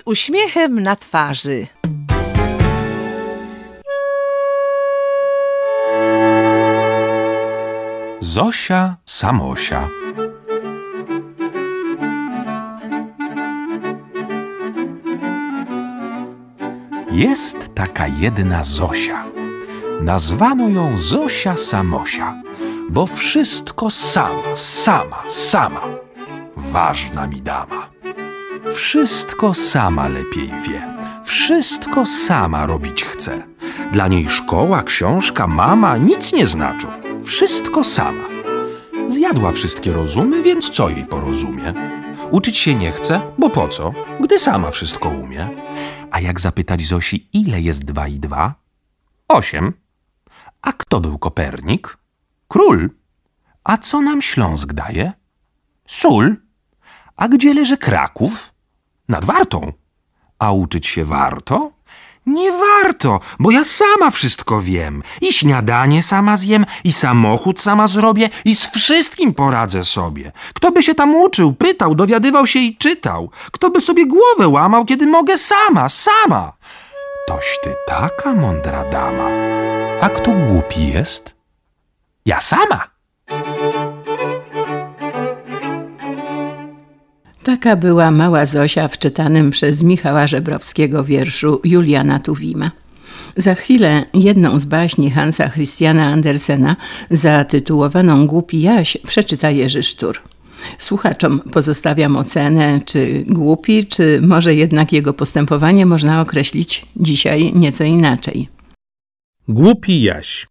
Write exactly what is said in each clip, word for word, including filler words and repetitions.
uśmiechem na twarzy. Zosia Samosia. Jest taka jedna Zosia. Nazwano ją Zosia Samosia, bo wszystko sama, sama, sama. Ważna mi dama. Wszystko sama lepiej wie. Wszystko sama robić chce. Dla niej szkoła, książka, mama nic nie znaczą. Wszystko sama. Zjadła wszystkie rozumy, więc co jej porozumie? Uczyć się nie chce, bo po co, gdy sama wszystko umie? A jak zapytać Zosi, ile jest dwa i dwa? Osiem. A kto był Kopernik? Król. A co nam Śląsk daje? Sól. A gdzie leży Kraków? Nad Wartą. A uczyć się warto? Nie warto, bo ja sama wszystko wiem. I śniadanie sama zjem, i samochód sama zrobię, i z wszystkim poradzę sobie. Kto by się tam uczył, pytał, dowiadywał się i czytał? Kto by sobie głowę łamał, kiedy mogę sama, sama? Toś ty taka mądra dama. A kto głupi jest? Ja sama. Taka była mała Zosia w czytanym przez Michała Żebrowskiego wierszu Juliana Tuwima. Za chwilę jedną z baśni Hansa Christiana Andersena, zatytułowaną Głupi Jaś, przeczyta Jerzy Sztur. Słuchaczom pozostawiam ocenę, czy głupi, czy może jednak jego postępowanie można określić dzisiaj nieco inaczej. Głupi Jaś.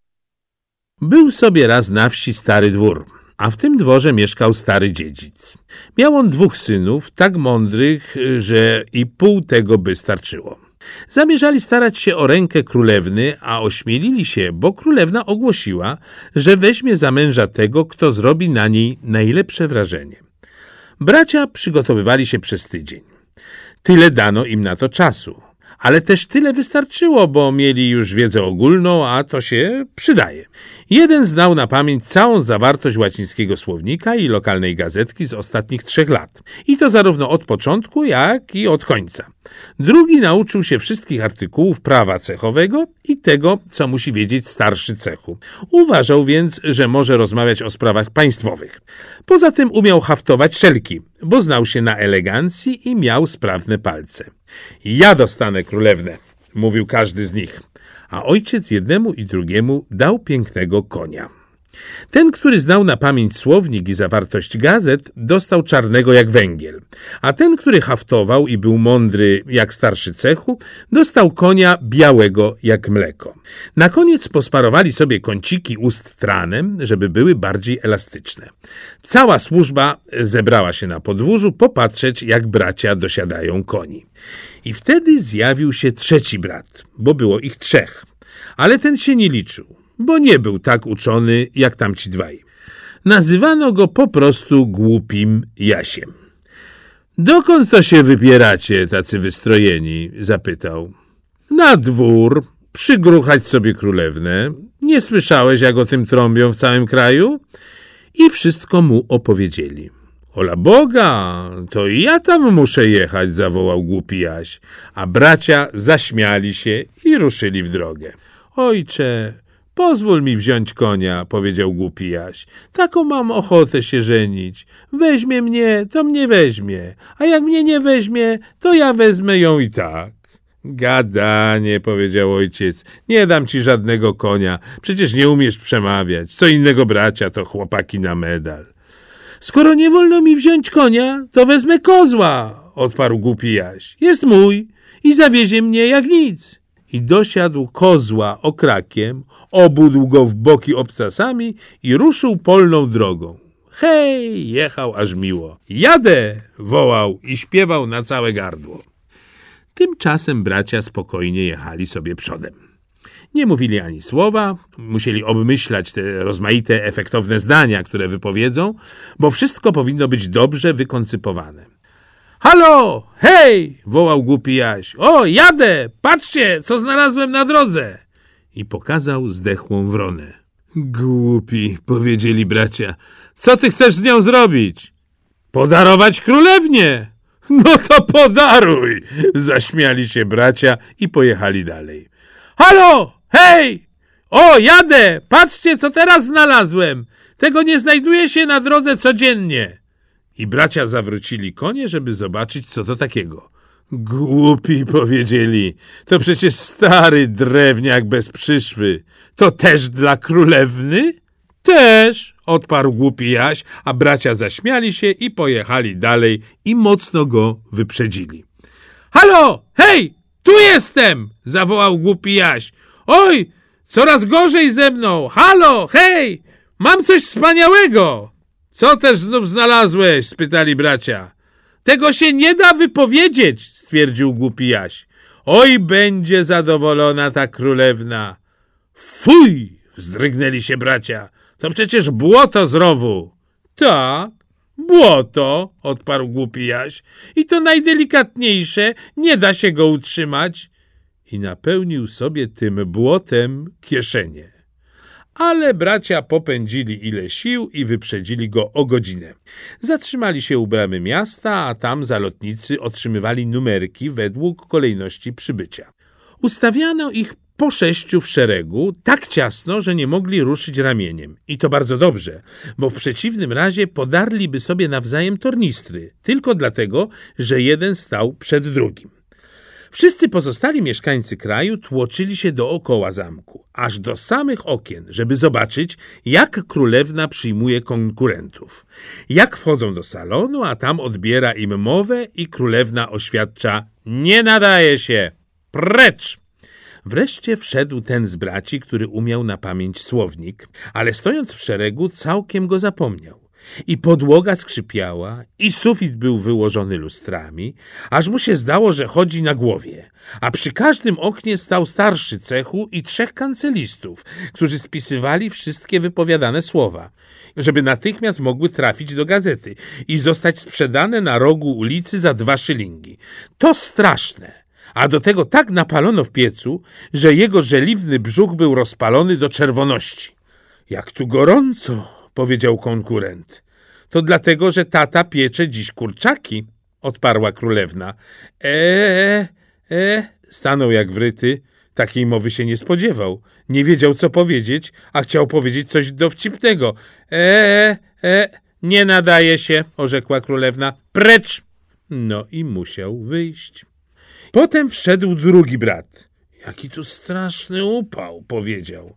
Był sobie raz na wsi stary dwór, a w tym dworze mieszkał stary dziedzic. Miał on dwóch synów, tak mądrych, że i pół tego by starczyło. Zamierzali starać się o rękę królewny, a ośmielili się, bo królewna ogłosiła, że weźmie za męża tego, kto zrobi na niej najlepsze wrażenie. Bracia przygotowywali się przez tydzień. Tyle dano im na to czasu, ale też tyle wystarczyło, bo mieli już wiedzę ogólną, a to się przydaje. Jeden znał na pamięć całą zawartość łacińskiego słownika i lokalnej gazetki z ostatnich trzech lat. I to zarówno od początku, jak i od końca. Drugi nauczył się wszystkich artykułów prawa cechowego i tego, co musi wiedzieć starszy cechu. Uważał więc, że może rozmawiać o sprawach państwowych. Poza tym umiał haftować szelki, bo znał się na elegancji i miał sprawne palce. Ja dostanę królewnę, mówił każdy z nich. A ojciec jednemu i drugiemu dał pięknego konia. Ten, który znał na pamięć słownik i zawartość gazet, dostał czarnego jak węgiel, a ten, który haftował i był mądry jak starszy cechu, dostał konia białego jak mleko. Na koniec posparowali sobie kąciki ust tranem, żeby były bardziej elastyczne. Cała służba zebrała się na podwórzu popatrzeć, jak bracia dosiadają koni. I wtedy zjawił się trzeci brat, bo było ich trzech, ale ten się nie liczył, bo nie był tak uczony jak tamci dwaj. Nazywano go po prostu Głupim Jasiem. Dokąd to się wybieracie, tacy wystrojeni? Zapytał. Na dwór, przygruchać sobie królewnę. Nie słyszałeś, jak o tym trąbią w całym kraju? I wszystko mu opowiedzieli. Ola Boga, to i ja tam muszę jechać, zawołał Głupi Jaś, a bracia zaśmiali się i ruszyli w drogę. Ojcze, pozwól mi wziąć konia, powiedział Głupi Jaś. Taką mam ochotę się żenić. Weźmie mnie, to mnie weźmie, a jak mnie nie weźmie, to ja wezmę ją i tak. Gadanie, powiedział ojciec, nie dam ci żadnego konia, przecież nie umiesz przemawiać. Co innego bracia, to chłopaki na medal. Skoro nie wolno mi wziąć konia, to wezmę kozła, odparł Głupi Jaś. Jest mój i zawiezie mnie jak nic. I dosiadł kozła okrakiem, obudł go w boki obcasami i ruszył polną drogą. Hej, jechał aż miło. Jadę, wołał i śpiewał na całe gardło. Tymczasem bracia spokojnie jechali sobie przodem. Nie mówili ani słowa, musieli obmyślać te rozmaite, efektowne zdania, które wypowiedzą, bo wszystko powinno być dobrze wykoncypowane. Halo, hej, wołał Głupi Jaś. O, jadę, patrzcie, co znalazłem na drodze. I pokazał zdechłą wronę. Głupi, powiedzieli bracia, co ty chcesz z nią zrobić? Podarować królewnię. No to podaruj! Zaśmiali się bracia i pojechali dalej. Halo! Hej! O, jadę! Patrzcie, co teraz znalazłem! Tego nie znajduje się na drodze codziennie. I bracia zawrócili konie, żeby zobaczyć, co to takiego. Głupi, powiedzieli. To przecież stary drewniak bez przyszwy. To też dla królewny? Też, odparł głupi Jaś, a bracia zaśmiali się i pojechali dalej i mocno go wyprzedzili. Halo! Hej! Tu jestem! Zawołał głupi Jaś. Oj! Coraz gorzej ze mną! Halo! Hej! Mam coś wspaniałego! Co też znów znalazłeś? Spytali bracia. Tego się nie da wypowiedzieć, stwierdził głupi Jaś. Oj, będzie zadowolona ta królewna. Fuj! Wzdrygnęli się bracia. To przecież błoto z rowu. Tak, błoto, odparł głupi Jaś. I to najdelikatniejsze, nie da się go utrzymać. I napełnił sobie tym błotem kieszenie. Ale bracia popędzili ile sił i wyprzedzili go o godzinę. Zatrzymali się u bramy miasta, a tam zalotnicy otrzymywali numerki według kolejności przybycia. Ustawiano ich po sześciu w szeregu, tak ciasno, że nie mogli ruszyć ramieniem. I to bardzo dobrze, bo w przeciwnym razie podarliby sobie nawzajem tornistry, tylko dlatego, że jeden stał przed drugim. Wszyscy pozostali mieszkańcy kraju tłoczyli się dookoła zamku, aż do samych okien, żeby zobaczyć, jak królewna przyjmuje konkurentów. Jak wchodzą do salonu, a tam odbiera im mowę i królewna oświadcza: nie nadaje się! Precz! Wreszcie wszedł ten z braci, który umiał na pamięć słownik, ale stojąc w szeregu całkiem go zapomniał. I podłoga skrzypiała, i sufit był wyłożony lustrami, aż mu się zdało, że chodzi na głowie. A przy każdym oknie stał starszy cechu i trzech kancelistów, którzy spisywali wszystkie wypowiadane słowa, żeby natychmiast mogły trafić do gazety i zostać sprzedane na rogu ulicy za dwa szylingi. To straszne! A do tego tak napalono w piecu, że jego żeliwny brzuch był rozpalony do czerwoności. Jak tu gorąco, powiedział konkurent. To dlatego, że tata piecze dziś kurczaki, odparła królewna. Eee, eee, stanął jak wryty. Takiej mowy się nie spodziewał. Nie wiedział, co powiedzieć, a chciał powiedzieć coś dowcipnego. Eee, eee, nie nadaje się, orzekła królewna. Precz! No i musiał wyjść. Potem wszedł drugi brat. Jaki tu straszny upał, powiedział.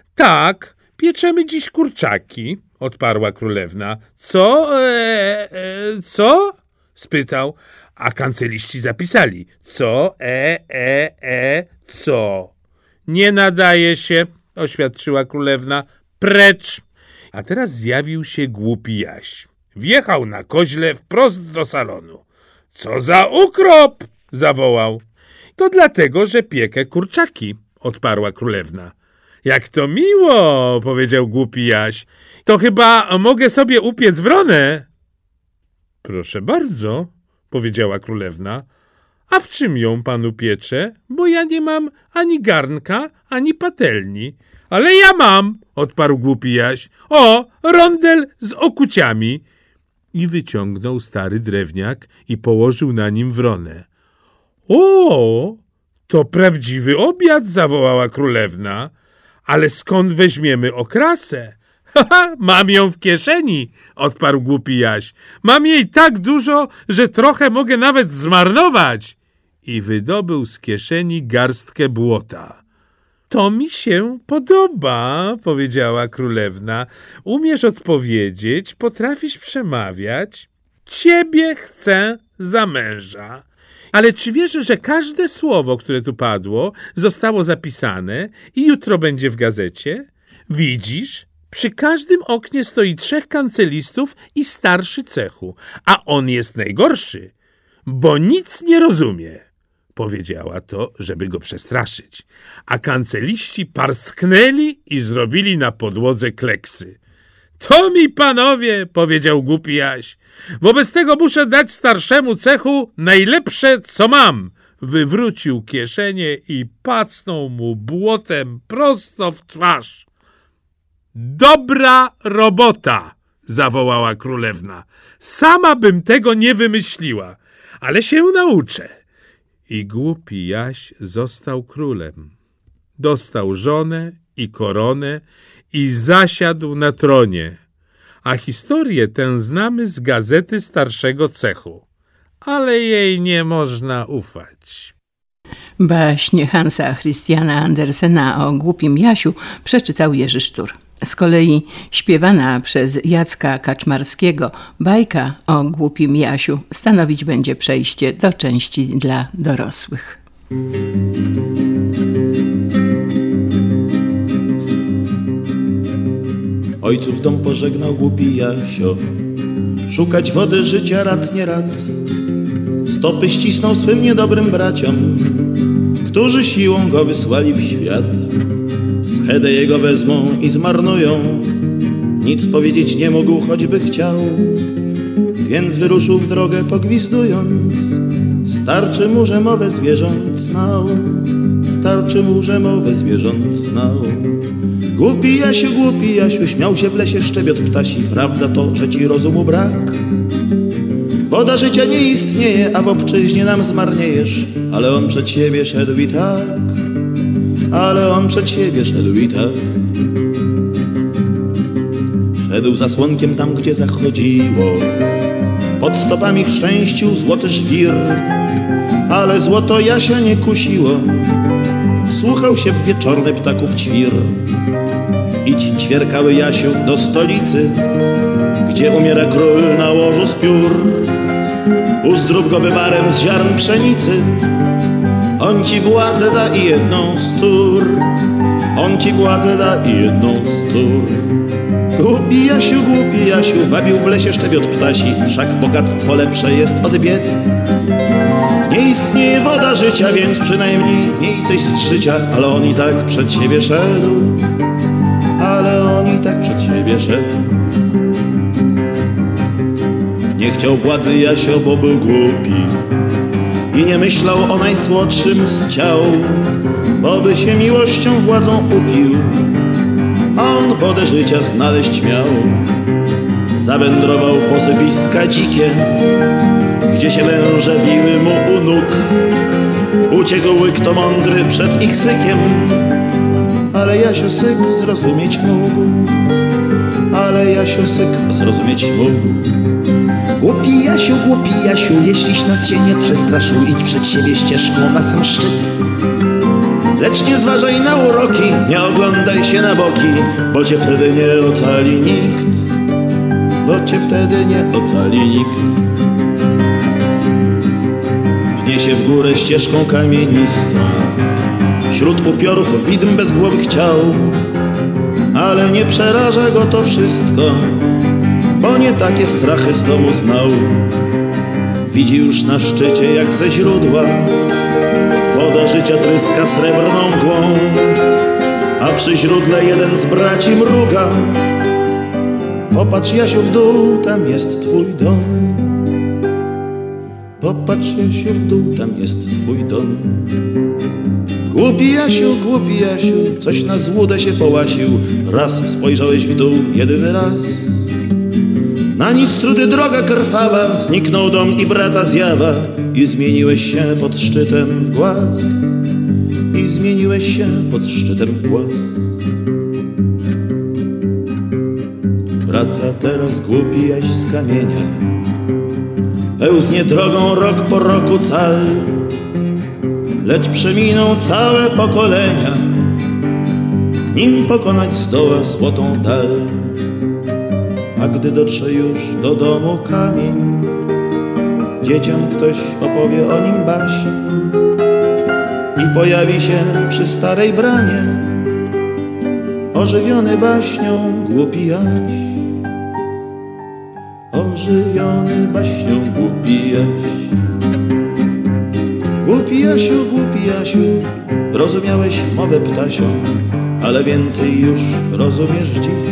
Tak, pieczemy dziś kurczaki, odparła królewna. Co? E, e, co? Spytał, a kanceliści zapisali. Co? E, e, e, co? Nie nadaje się, oświadczyła królewna. Precz! A teraz zjawił się głupi Jaś. Wjechał na koźle wprost do salonu. Co za ukrop! Zawołał. To dlatego, że piekę kurczaki, odparła królewna. Jak to miło, powiedział głupi Jaś. To chyba mogę sobie upiec wronę. Proszę bardzo, powiedziała królewna. A w czym ją panu piecze? Bo ja nie mam ani garnka, ani patelni. Ale ja mam, odparł głupi Jaś. O, rondel z okuciami. I wyciągnął stary drewniak i położył na nim wronę. O, to prawdziwy obiad, zawołała królewna. Ale skąd weźmiemy okrasę? Haha, mam ją w kieszeni, odparł głupi Jaś. Mam jej tak dużo, że trochę mogę nawet zmarnować. I wydobył z kieszeni garstkę błota. To mi się podoba, powiedziała królewna. Umiesz odpowiedzieć, potrafisz przemawiać. Ciebie chcę za męża. Ale czy wiesz, że każde słowo, które tu padło, zostało zapisane i jutro będzie w gazecie? Widzisz? Przy każdym oknie stoi trzech kancelistów i starszy cechu, a on jest najgorszy, bo nic nie rozumie. Powiedziała to, żeby go przestraszyć, a kanceliści parsknęli i zrobili na podłodze kleksy. To mi, panowie, powiedział głupi Jaś. Wobec tego muszę dać starszemu cechu najlepsze, co mam. Wywrócił kieszenie i pacnął mu błotem prosto w twarz. Dobra robota, zawołała królewna. Sama bym tego nie wymyśliła. ale się nauczę. I głupi Jaś został królem. Dostał żonę i koronę i zasiadł na tronie. A historię tę znamy z gazety starszego cechu, ale jej nie można ufać. Baśń Hansa Christiana Andersena o głupim Jasiu przeczytał Jerzy Sztur. Z kolei śpiewana przez Jacka Kaczmarskiego bajka o głupim Jasiu stanowić będzie przejście do części dla dorosłych. Ojców dom pożegnał głupi Jasio, szukać wody życia rad nie rad. Stopy ścisnął swym niedobrym braciom, którzy siłą go wysłali w świat. Schedę jego wezmą i zmarnują, nic powiedzieć nie mógł, choćby chciał. Więc wyruszył w drogę pogwizdując, starczy mu, że mowę zwierząt znał. Starczy mu, że mowę zwierząt znał. Głupi Jasiu, głupi Jasiu, śmiał się w lesie szczebiot ptasi. Prawda to, że ci rozumu brak? Woda życia nie istnieje, a w obczyźnie nam zmarniejesz. Ale on przed siebie szedł i tak, ale on przed siebie szedł i tak. Szedł za słonkiem tam, gdzie zachodziło, pod stopami chrzęścił złoty żwir, ale złoto Jasia nie kusiło. Wsłuchał się w wieczorny ptaków ćwir. Idź, ćwierkały Jasiu, do stolicy, gdzie umiera król na łożu z piór. Uzdrów go wywarem z ziarn pszenicy, on ci władzę da i jedną z cór. On ci władzę da i jedną z cór. Głupi Jasiu, głupi Jasiu, wabił w lesie szczebiot ptasi, wszak bogactwo lepsze jest od bied. Nie istnieje woda życia, więc przynajmniej miej coś z życia. Ale on i tak przed siebie szedł, ale on i tak przed siebie szedł. Nie chciał władzy Jasio, bo był głupi i nie myślał o najsłodszym z ciał, bo by się miłością władzą upił, a on wodę życia znaleźć miał. Zawędrował w osypiska dzikie, gdzie się węże wiły mu u nóg. Uciekł łyk to mądry przed ich sykiem, ale Jasio syk zrozumieć mógł. Ale Jasio syk zrozumieć mógł. Głupi Jasiu, głupi Jasiu, jeśliś nas się nie przestraszył, idź przed siebie ścieżką na sam szczyt. Lecz nie zważaj na uroki, nie oglądaj się na boki, bo cię wtedy nie ocali nikt. Bo cię wtedy nie ocali nikt. Pnie się w górę ścieżką kamienistą, wśród upiorów widm bezgłowych ciał, ale nie przeraża go to wszystko, bo nie takie strachy z domu znał. Widzi już na szczycie, jak ze źródła woda życia tryska srebrną mgłą, a przy źródle jeden z braci mruga. Popatrz Jasiu w dół, tam jest twój dom. Popatrz Jasiu w dół, tam jest twój dom. Głupi Jasiu, głupi Jasiu, coś na złudę się połasił. Raz spojrzałeś w dół, jedyny raz. Na nic trudy droga krwawa, zniknął dom i brata zjawa, i zmieniłeś się pod szczytem w głaz. I zmieniłeś się pod szczytem w głaz. Wraca teraz głupi Jaś z kamienia, pełznie drogą rok po roku cal, lecz przeminą całe pokolenia, nim pokonać zdoła złotą dal. A gdy dotrze już do domu kamień, dzieciom ktoś opowie o nim baśń i pojawi się przy starej bramie, ożywiony baśnią głupi Jaś. Ożywiony baśnią głupi Jaś. Głupi Jasiu, głupi Jasiu, rozumiałeś mowę ptasią, ale więcej już rozumiesz dziś.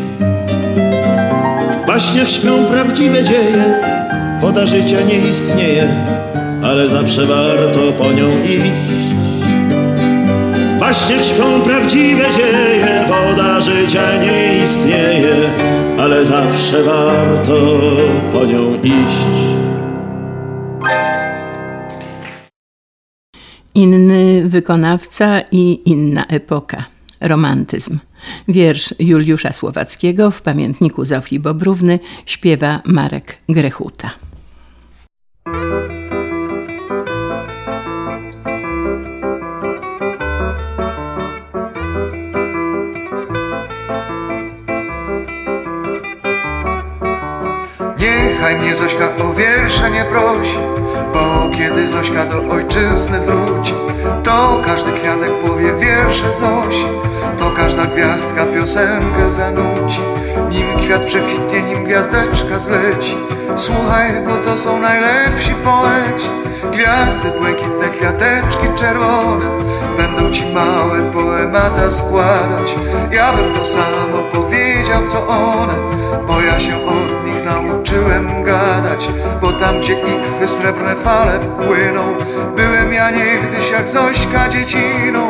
W baśniach śpią prawdziwe dzieje, woda życia nie istnieje, ale zawsze warto po nią iść. W baśniach śpią prawdziwe dzieje, woda życia nie istnieje, ale zawsze warto po nią iść. Inny wykonawca i inna epoka. Romantyzm. Wiersz Juliusza Słowackiego w pamiętniku Zofii Bobrówny śpiewa Marek Grechuta. Niechaj mnie Zośka o wiersze nie prosi, bo kiedy Zośka do ojczyzny wróci, to każdy kwiatek powie wiersze Zosi, to każda gwiazdka piosenkę zanuci. Nim kwiat przekwitnie, nim gwiazdeczka zleci, słuchaj, bo to są najlepsi poeci. Gwiazdy błękitne, kwiateczki czerwone będą ci małe poemata składać. Ja bym to samo powiedział co one, bo ja się od nich nauczyłem gadać. Bo tam gdzie ikwy srebrne fale płyną, byłem ja niegdyś jak Zośka dzieciną.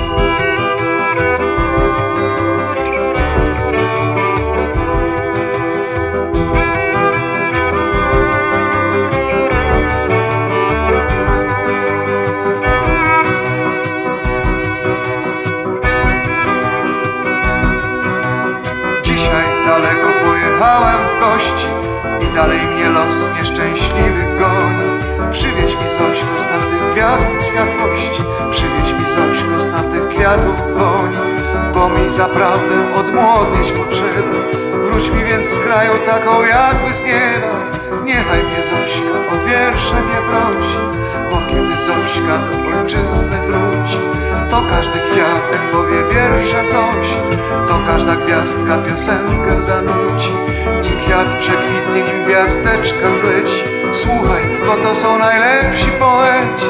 Daleko pojechałem w gości i dalej mnie los nieszczęśliwy goni. Przywieź mi Zośko z tamtych gwiazd światłości, przywieź mi Zośko z tamtych kwiatów woni, bo mi zaprawdę odmłodnieć potrzeba. Wróć mi więc z kraju taką jakby z nieba. Niechaj mnie Zośka o wiersze nie prosi, bo kiedy Zośka do ojczyzny wróci, to każdy kwiatek powie wiersze Zosi, to każda gwiazdka piosenkę zanuci. Nim kwiat przekwitnie, nim gwiazdeczka zleci, słuchaj, bo to są najlepsi poeci.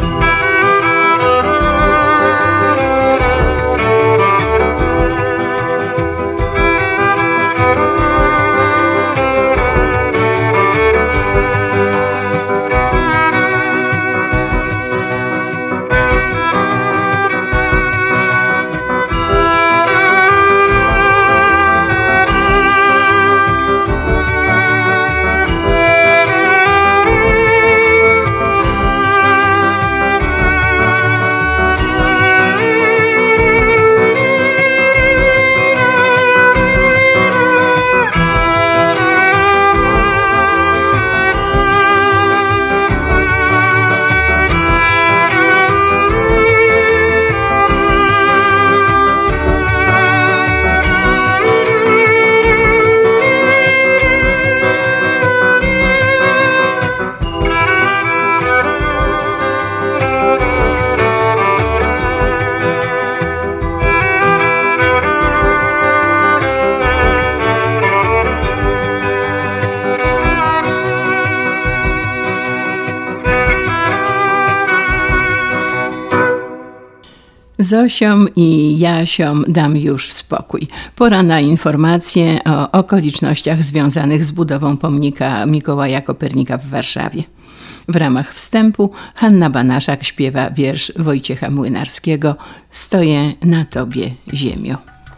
Zosiom i Jasiom dam już spokój. Pora na informacje o okolicznościach związanych z budową pomnika Mikołaja Kopernika w Warszawie. W ramach wstępu Hanna Banaszak śpiewa wiersz Wojciecha Młynarskiego „Stoję na tobie, ziemio”.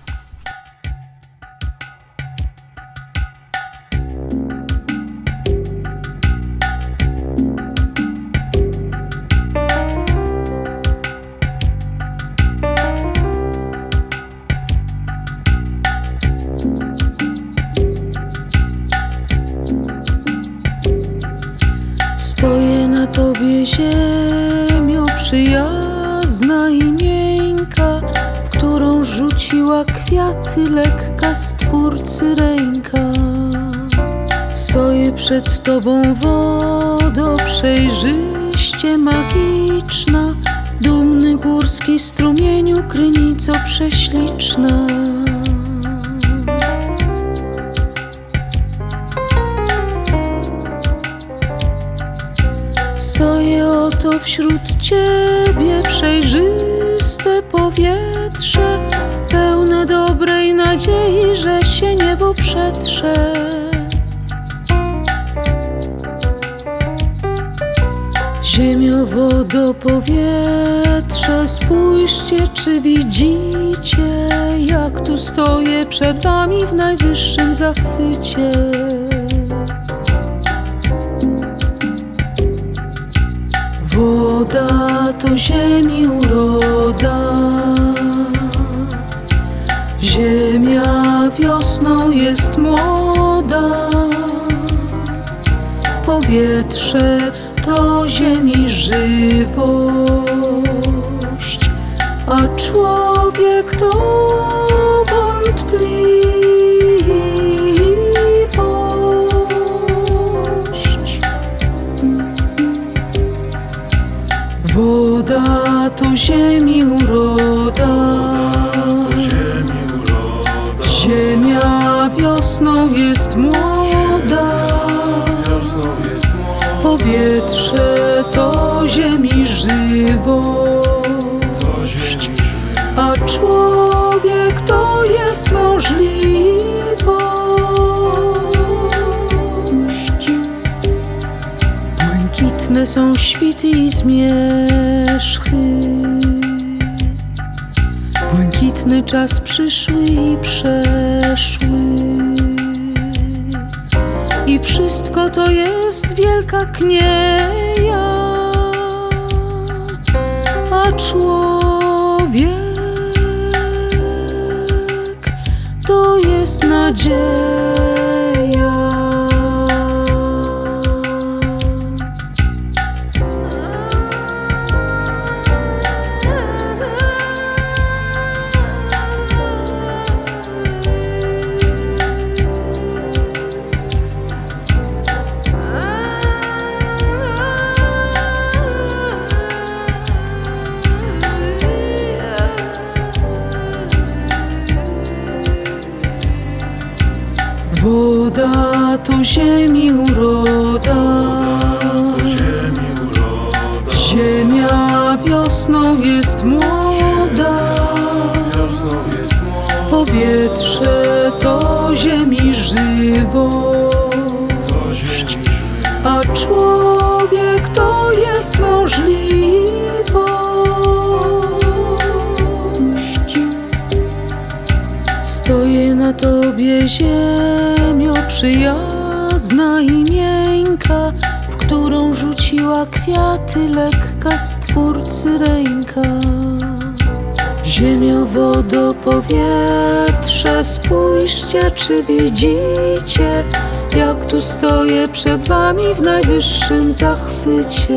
Stoję na tobie, ziemio przyjazna i miękka, w którą rzuciła kwiaty lekka Stwórcy ręka. Stoję przed tobą, wodo przejrzyście magiczna, dumny górski strumieniu, krynico prześliczna. Stoję oto wśród ciebie, przejrzyste powietrze, pełne dobrej nadziei, że się niebo przetrze. Ziemio, wodo, powietrze, spójrzcie, czy widzicie, jak tu stoję przed wami w najwyższym zachwycie. Woda to ziemi uroda. Ziemia wiosną jest młoda. Powietrze to ziemi żywość, a człowiek to wątpliwość. Woda to ziemi uroda. Ziemia wiosną jest młoda. Powietrze to ziemi żywość, a człowiek to jest możliwość. Błękitne są świty i zmierzchy. Błękitny czas przyszły i przeszły. I wszystko to jest wielka knieja, a człowiek to jest nadzieja. Woda to ziemi uroda. Ziemia wiosną jest młoda. Powietrze to ziemi żywość, a człowiek to jest możliwość. Stoję na tobie, ziemio przyjazna i miękka, w którą rzuciła kwiaty lekka Stwórcy ręka. Ziemio, wodo, powietrze, spójrzcie, czy widzicie, jak tu stoję przed wami w najwyższym zachwycie.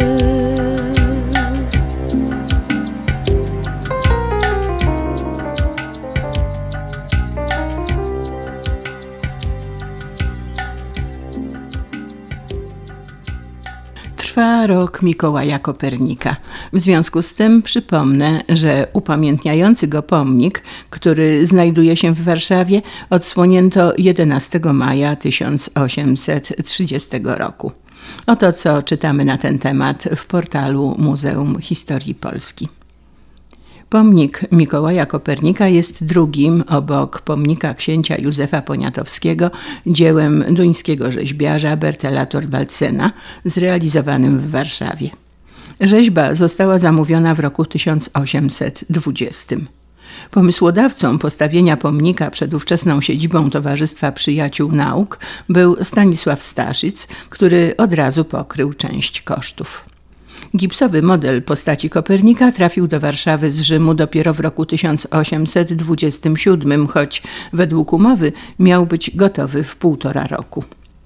Trwa rok Mikołaja Kopernika. W związku z tym przypomnę, że upamiętniający go pomnik, który znajduje się w Warszawie, odsłonięto jedenastego maja tysiąc osiemset trzydziestego roku. Oto co czytamy na ten temat w portalu Muzeum Historii Polski. Pomnik Mikołaja Kopernika jest drugim obok pomnika księcia Józefa Poniatowskiego dziełem duńskiego rzeźbiarza Bertela Thorvaldsena, zrealizowanym w Warszawie. Rzeźba została zamówiona w roku tysiąc osiemset dwudziestym. Pomysłodawcą postawienia pomnika przed ówczesną siedzibą Towarzystwa Przyjaciół Nauk był Stanisław Staszic, który od razu pokrył część kosztów. Gipsowy model postaci Kopernika trafił do Warszawy z Rzymu dopiero w roku tysiąc osiemset dwudziestym siódmym, choć według umowy miał być gotowy w półtora roku.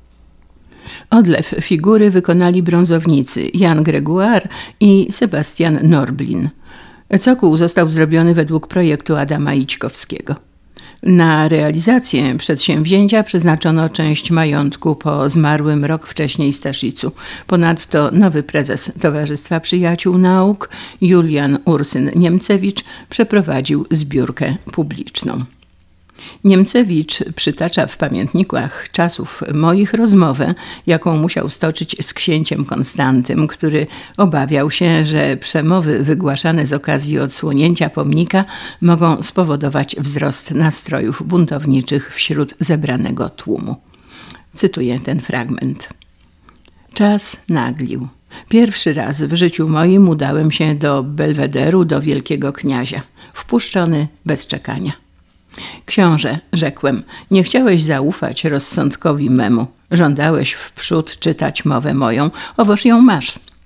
Odlew figury wykonali brązownicy Jan Gregoire i Sebastian Norblin. Cokół został zrobiony według projektu Adama Ićkowskiego. Na realizację przedsięwzięcia przeznaczono część majątku po zmarłym rok wcześniej Staszicu. Ponadto nowy prezes Towarzystwa Przyjaciół Nauk, Julian Ursyn Niemcewicz, przeprowadził zbiórkę publiczną. Niemcewicz przytacza w pamiętnikach czasów moich rozmowę, jaką musiał stoczyć z księciem Konstantym, który obawiał się, że przemowy wygłaszane z okazji odsłonięcia pomnika mogą spowodować wzrost nastrojów buntowniczych wśród zebranego tłumu. Cytuję ten fragment. Czas naglił. Pierwszy raz w życiu moim udałem się do Belwederu, do wielkiego kniazia, wpuszczony bez czekania. Książę, rzekłem, nie chciałeś zaufać rozsądkowi memu. Żądałeś wprzód czytać mowę moją, owoż ją masz.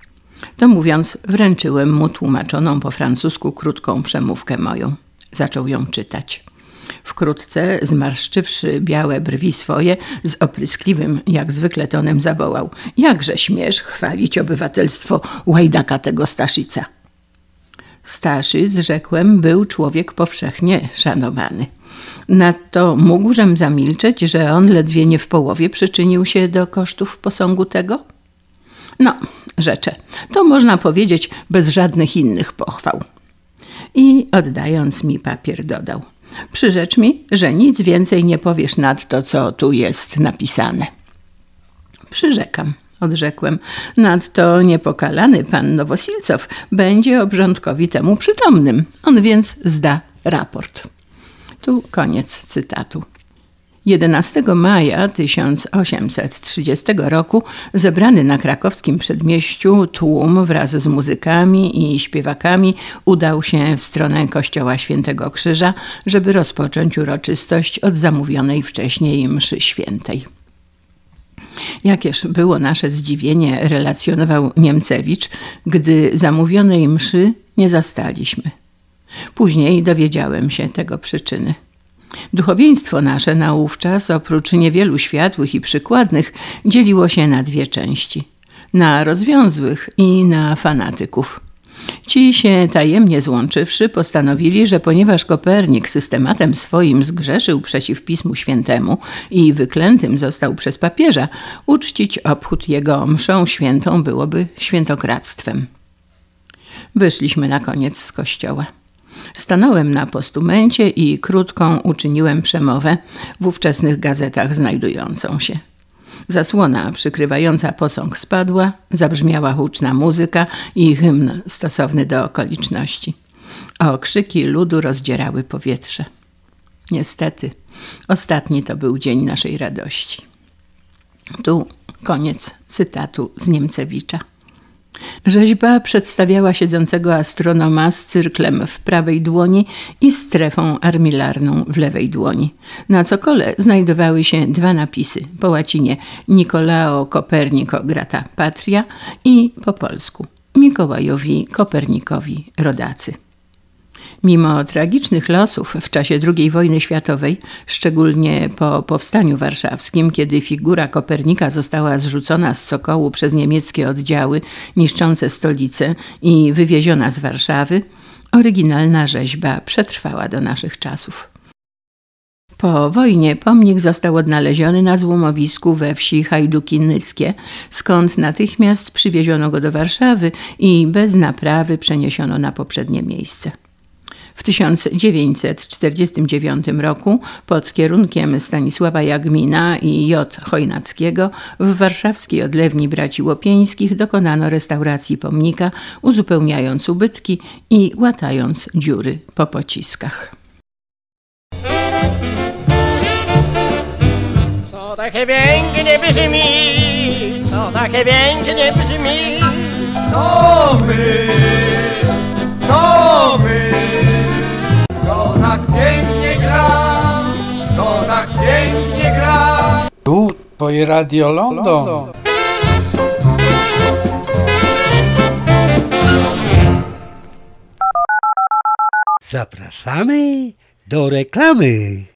To mówiąc, wręczyłem mu tłumaczoną po francusku krótką przemówkę moją. Zaczął ją czytać. Wkrótce, zmarszczywszy białe brwi swoje, z opryskliwym, jak zwykle tonem zawołał: jakże śmiesz chwalić obywatelstwo łajdaka tego Staszica. Staszic, rzekłem, był człowiek powszechnie szanowany. Nadto mógłżem zamilczeć, że on ledwie nie w połowie przyczynił się do kosztów posągu tego? No, rzecze, to można powiedzieć bez żadnych innych pochwał. I oddając mi papier dodał: przyrzecz mi, że nic więcej nie powiesz nad to, co tu jest napisane. Przyrzekam, odrzekłem. Nadto niepokalany pan Nowosilcow będzie obrządkowi temu przytomnym. On więc zda raport. Tu koniec cytatu. jedenastego maja tysiąc osiemset trzydziestego roku zebrany na krakowskim przedmieściu tłum wraz z muzykami i śpiewakami udał się w stronę kościoła Świętego Krzyża, żeby rozpocząć uroczystość od zamówionej wcześniej mszy świętej. Jakież było nasze zdziwienie, relacjonował Niemcewicz, gdy zamówionej mszy nie zastaliśmy. Później dowiedziałem się tego przyczyny. Duchowieństwo nasze naówczas, oprócz niewielu światłych i przykładnych, dzieliło się na dwie części. Na rozwiązłych i na fanatyków. Ci się tajemnie złączywszy postanowili, że ponieważ Kopernik systematem swoim zgrzeszył przeciw Pismu Świętemu i wyklętym został przez papieża, uczcić obchód jego mszą świętą byłoby świętokradztwem. Wyszliśmy na koniec z kościoła. Stanąłem na postumencie i krótką uczyniłem przemowę w ówczesnych gazetach znajdującą się. Zasłona przykrywająca posąg spadła, zabrzmiała huczna muzyka i hymn stosowny do okoliczności. Okrzyki ludu rozdzierały powietrze. Niestety, ostatni to był dzień naszej radości. Tu koniec cytatu z Niemcewicza. Rzeźba przedstawiała siedzącego astronoma z cyrklem w prawej dłoni i strefą armilarną w lewej dłoni. Na cokole znajdowały się dwa napisy po łacinie: Nicolao Copernico grata patria i po polsku: Mikołajowi Kopernikowi rodacy. Mimo tragicznych losów w czasie drugiej wojny światowej, szczególnie po powstaniu warszawskim, kiedy figura Kopernika została zrzucona z cokołu przez niemieckie oddziały niszczące stolicę i wywieziona z Warszawy, oryginalna rzeźba przetrwała do naszych czasów. Po wojnie pomnik został odnaleziony na złomowisku we wsi Hajduki-Nyskie, skąd natychmiast przywieziono go do Warszawy i bez naprawy przeniesiono na poprzednie miejsce. W tysiąc dziewięćset czterdziestym dziewiątym roku pod kierunkiem Stanisława Jagmina i J. Chojnackiego w warszawskiej odlewni braci Łopieńskich dokonano restauracji pomnika, uzupełniając ubytki i łatając dziury po pociskach. Co takie pięknie brzmi, co takie pięknie brzmi, To my, to my. To tak pięknie gra, to tak pięknie gra. Tu twoje Radio London. Zapraszamy do reklamy.